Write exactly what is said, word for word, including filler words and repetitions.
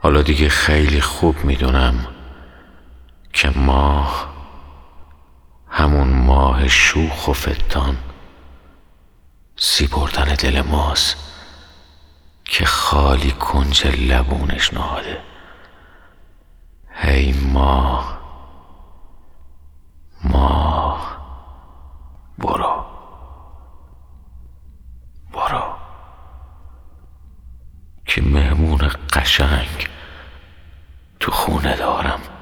حالا دیگه خیلی خوب میدونم که ماه همون ماه شوخ و فتان سی بردن دل ماست که خالی کنج لبونش نهاده. هی ماه ماه برو برو که مهمون قشنگ تو خونه دارم.